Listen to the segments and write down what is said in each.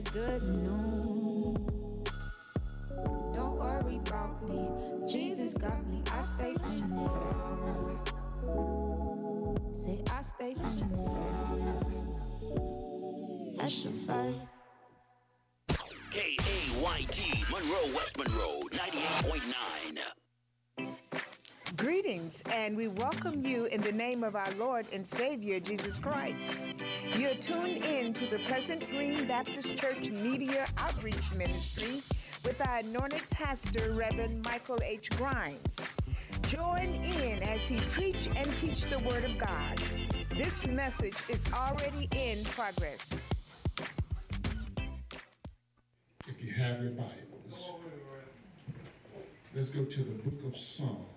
good news. Don't worry about me, Jesus got me. I stay humble. Say I stay humble. That's a fight. KAYT, Monroe, West Monroe, 98.9. Greetings, and we welcome you in the name of our Lord and Savior, Jesus Christ. You're tuned in to the Pleasant Green Baptist Church Media Outreach Ministry with our anointed pastor, Reverend Michael H. Grimes. Join in as he preach and teach the Word of God. This message is already in progress. If you have your Bibles, let's go to the book of Psalms,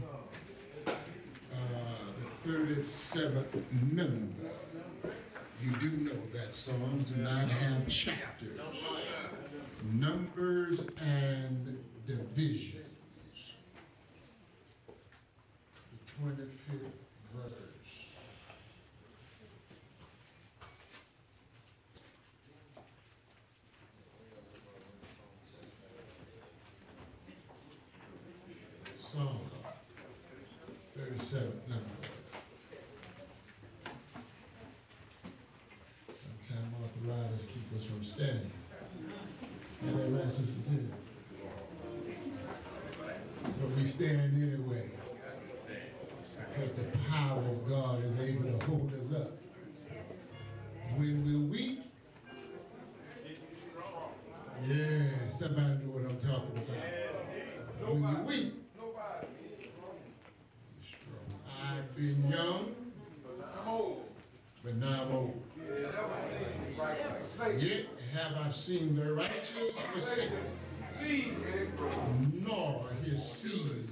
the 37th number. You do know that Psalms do not have chapters, numbers, and divisions. The 25th verse. Psalm 37th number. Sometimes arthritis keep us from standing. And that right, Sister Sid? But we stand anyway. Because the power of God is able to hold us up. When we're weak, yeah, somebody know what I'm talking about. When you're weak, you're strong. I've been young, but now I'm old. Yet have I seen the righteous forsaken, nor his seed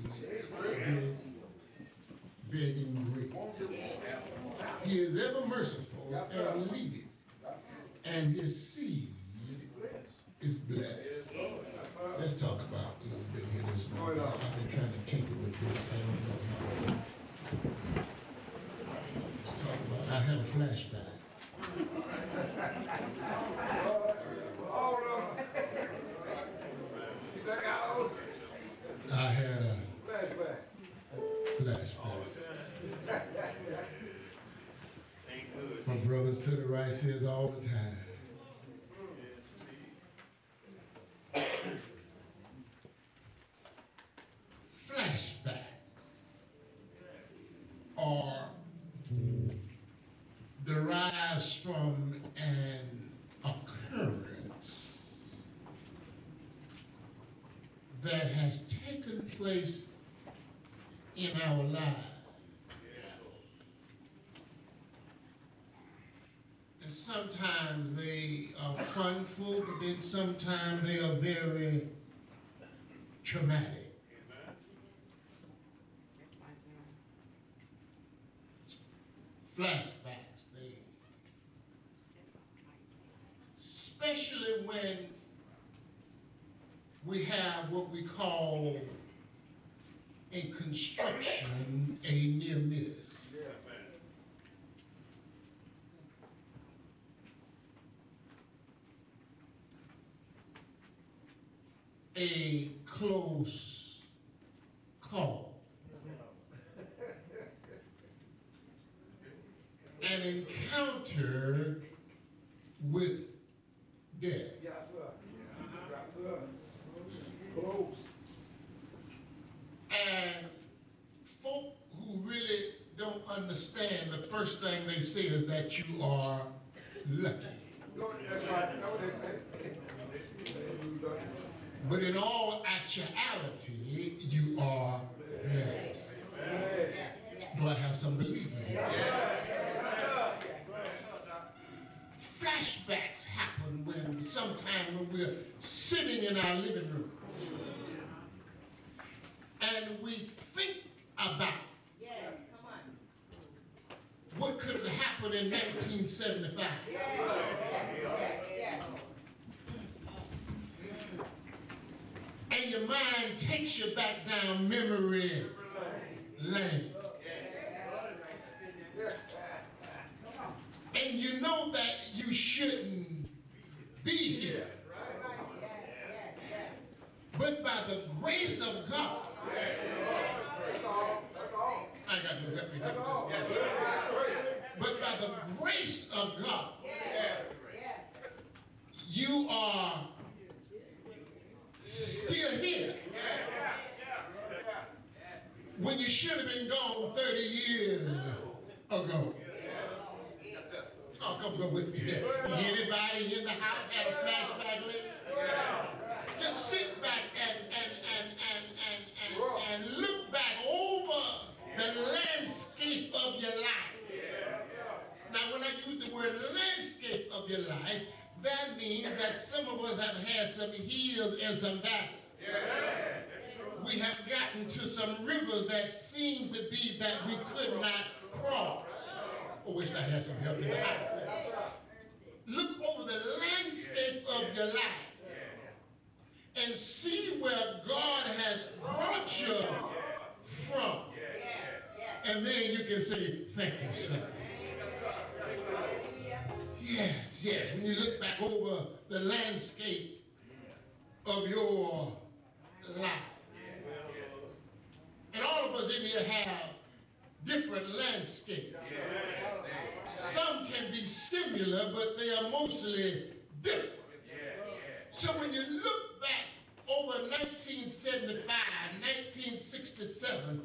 begging bread. He is ever merciful and leading, and his seed is blessed. Let's talk about a little bit here this morning. I've been trying to tinker with this. I don't know how. Let's talk about, I had a flashback. I had a flashback. My brothers to the right says all the time. Flashbacks are derives from an occurrence that has taken place in our lives. And sometimes they are funful, but then sometimes they are very traumatic. Flashbacks, especially when we have what we call in construction a near miss. A close call. An encounter with death. Yes, sir. Yes, sir. Close. And folk who really don't understand, the first thing they say is that you are lucky. But in all actuality, you are blessed. Do I have some believers here? Flashbacks happen when sometime when we're sitting in our living room and we think about what could have happened in 1975. And your mind takes you back down memory lane. And you know that you shouldn't be here. But by the grace of God, I got to help me get this. But by the grace of God, you are still here. When you should have been gone 30 years ago. Oh, come go with me there. Anybody in the house had a flashback lately? Just sit back and look back over the landscape of your life. Now, when I use the word landscape of your life, that means that some of us have had some hills and some valleys. We have gotten to some rivers that seem to be that we could not cross. I wish I had some help in the house. Look over the landscape of your life and see where God has brought you from. And then you can say, thank you, sir. Yes, yes. When you look back over the landscape of your life. And all of us in here have different landscapes. Some can be similar, but they are mostly different. So when you look back over 1975, 1967,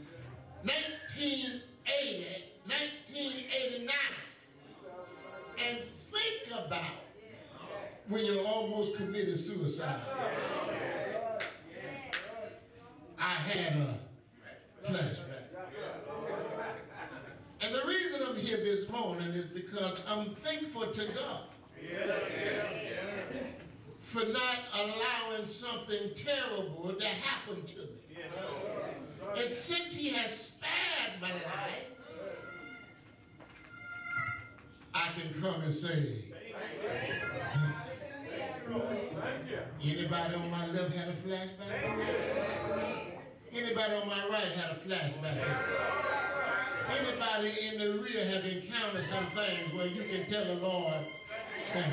1980, 1989, and think about when you almost committed suicide. I had a flashback. And the reason I'm here this morning is because I'm thankful to God for not allowing something terrible to happen to me. And since he has spared my life, I can come and say, anybody on my left had a flashback? Anybody on my right had a flashback? Anybody in the rear have encountered some things where you can tell the Lord, thank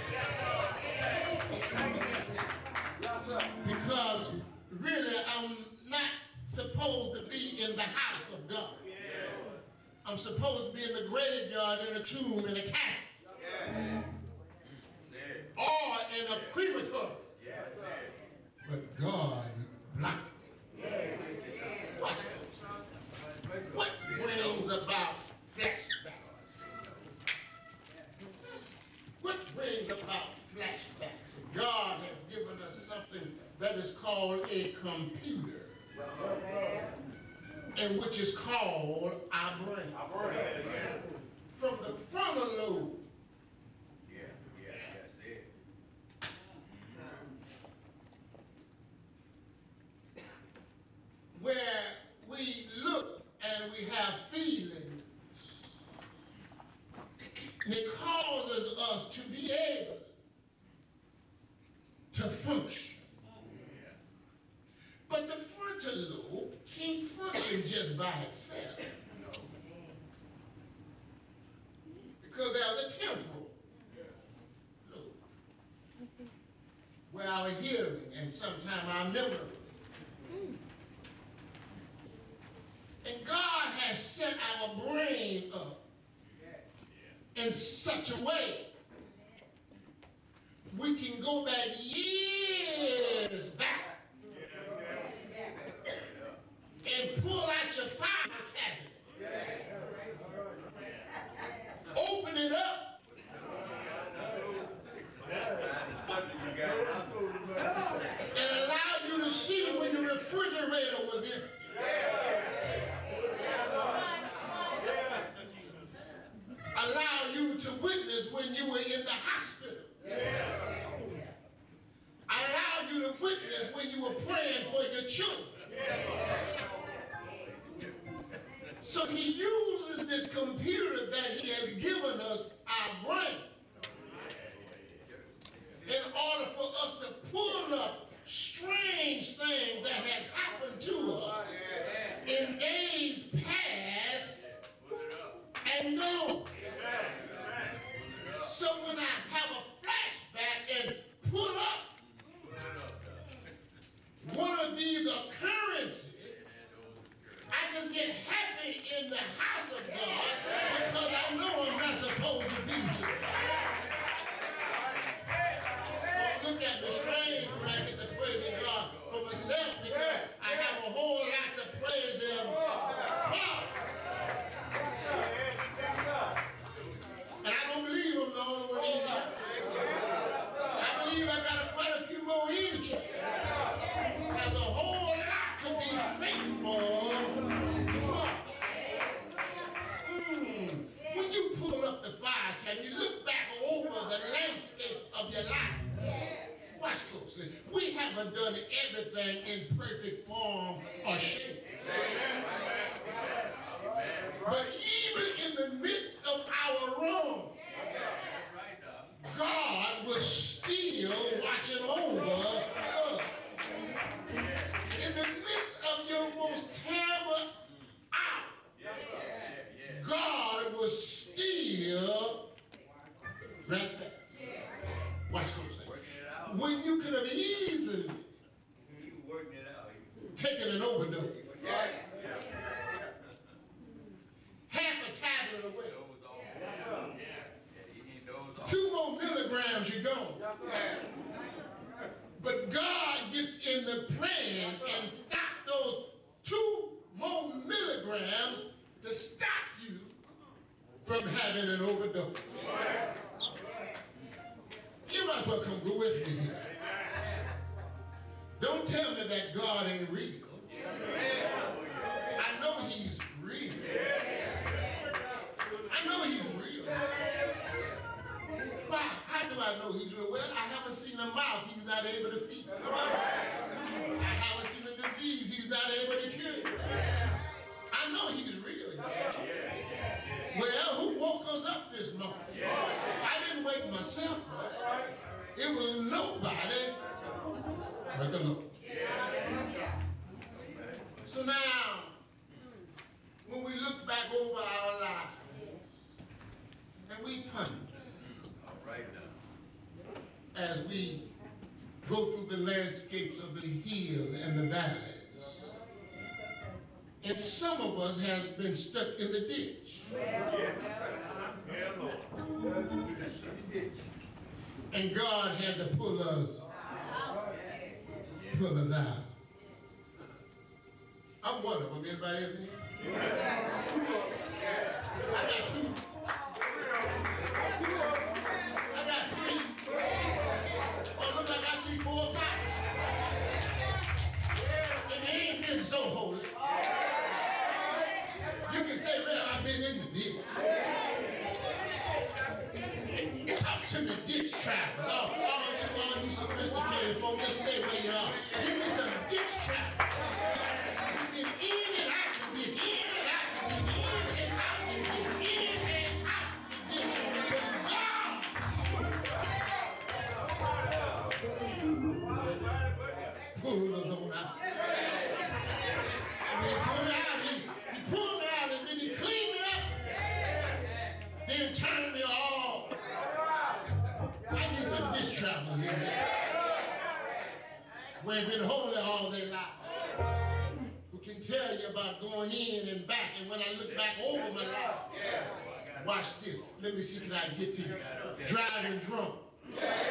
you. Because really I'm not supposed to be in the house of God. I'm supposed to be in the graveyard, in a tomb, in a casket. Or in a crematory. But God blocked it. Watch this. What brings about flashbacks? What brings about flashbacks? God has given us something that is called a computer. And which is called our brain. From the frontal lobe. Where we look and we have feelings, and it causes us to be able to function. But the frontal lobe can't function just by itself. Because there's a temporal lobe where our hearing and sometimes our memory. And God has set our brain up in such a way we can go back years back and pull out your file cabinet, open it up, and allow you to see when the refrigerator was empty. Allow you to witness when you were in the hospital. Allow you to witness when you were praying for your children. So he uses this computer that he has given us, our brain, in order for us to pull up strange things that had happened to us in days past and gone. So when I have a flashback and of your life. Watch closely. We haven't done everything in perfect form or shape. But even in the midst of our wrong, God was still watching over us. In the midst of your most terrible hour, God was still right there. Watch closely. When you could have easily taken an overdose, half a tablet away, 2 more milligrams, you're gone. But God gets in the plan and stops those 2 more milligrams to stop you from having an overdose. You might as well come go with me here. Don't tell me that God ain't real. I know he's real. I know he's real. Why? How do I know he's real? Well, I haven't seen a mouth he's not able to feed. I haven't seen a disease he's not able to cure. I know he's real. Well, who woke us up this morning? I didn't wake myself up. It was nobody but the Lord. So now, when we look back over our lives and we ponder as we go through the landscapes of the hills and the valleys, and some of us has been stuck in the ditch. And God had to pull us out. I'm one of them. Anybody else in here? I got 2. I got 3. Oh, look like I see 4 or 5. And they ain't been so holy. You can say, well, I've been in the ditch. Talk to the ditch travel. All you sophisticated folks, just stay where you are. Give me some ditch travel. You get in and out the ditch, in and out the ditch, in and out the ditch, in and out the ditch. But God pulled us on out. And when he pulled me out, he pulled me out and then he cleaned me up. Then turned me all. I need some ditch travelers in there who have been holy all their life, who can tell you about going in and back. And when I look back over my life, watch this. Let me see, can I get to you? Driving drunk.